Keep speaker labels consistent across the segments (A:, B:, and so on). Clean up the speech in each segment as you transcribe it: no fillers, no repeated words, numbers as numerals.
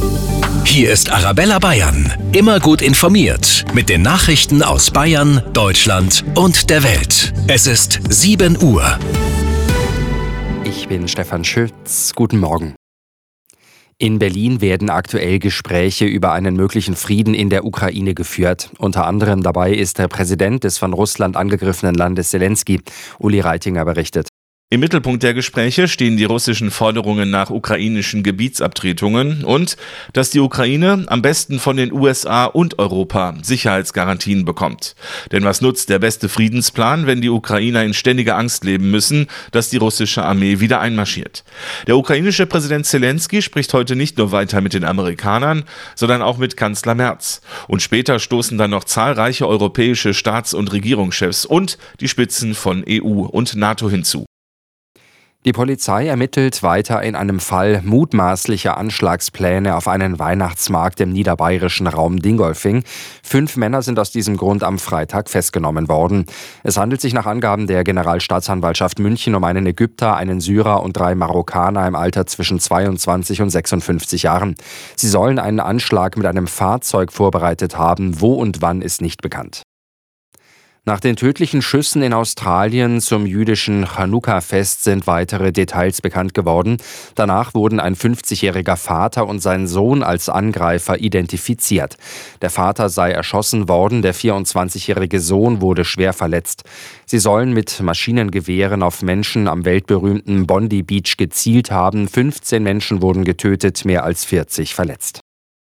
A: Hier ist Arabella Bayern. Immer gut informiert mit den Nachrichten aus Bayern, Deutschland und der Welt. Es ist 7 Uhr.
B: Ich bin Stefan Schütz. Guten Morgen. In Berlin werden aktuell Gespräche über einen möglichen Frieden in der Ukraine geführt. Unter anderem dabei ist der Präsident des von Russland angegriffenen Landes Zelensky. Uli Reitinger berichtet.
C: Im Mittelpunkt der Gespräche stehen die russischen Forderungen nach ukrainischen Gebietsabtretungen und dass die Ukraine am besten von den USA und Europa Sicherheitsgarantien bekommt. Denn was nutzt der beste Friedensplan, wenn die Ukrainer in ständiger Angst leben müssen, dass die russische Armee wieder einmarschiert? Der ukrainische Präsident Zelensky spricht heute nicht nur weiter mit den Amerikanern, sondern auch mit Kanzler Merz. Und später stoßen dann noch zahlreiche europäische Staats- und Regierungschefs und die Spitzen von EU und NATO hinzu.
B: Die Polizei ermittelt weiter in einem Fall mutmaßlicher Anschlagspläne auf einen Weihnachtsmarkt im niederbayerischen Raum Dingolfing. 5 Männer sind aus diesem Grund am Freitag festgenommen worden. Es handelt sich nach Angaben der Generalstaatsanwaltschaft München um einen Ägypter, einen Syrer und 3 Marokkaner im Alter zwischen 22 und 56 Jahren. Sie sollen einen Anschlag mit einem Fahrzeug vorbereitet haben. Wo und wann ist nicht bekannt. Nach den tödlichen Schüssen in Australien zum jüdischen Chanukka-Fest sind weitere Details bekannt geworden. Danach wurden ein 50-jähriger Vater und sein Sohn als Angreifer identifiziert. Der Vater sei erschossen worden, der 24-jährige Sohn wurde schwer verletzt. Sie sollen mit Maschinengewehren auf Menschen am weltberühmten Bondi Beach gezielt haben. 15 Menschen wurden getötet, mehr als 40 verletzt.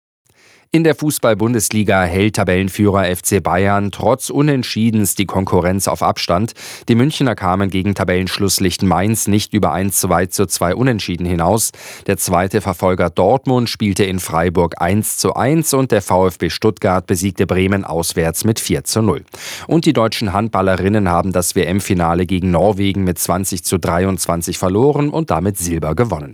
B: In der Fußball-Bundesliga hält Tabellenführer FC Bayern trotz Unentschiedens die Konkurrenz auf Abstand. Die Münchner kamen gegen Tabellenschlusslicht Mainz nicht über 1:2 Unentschieden hinaus. Der zweite Verfolger Dortmund spielte in Freiburg 1:1 und der VfB Stuttgart besiegte Bremen auswärts mit 4:0. Und die deutschen Handballerinnen haben das WM-Finale gegen Norwegen mit 20:23 verloren und damit Silber gewonnen.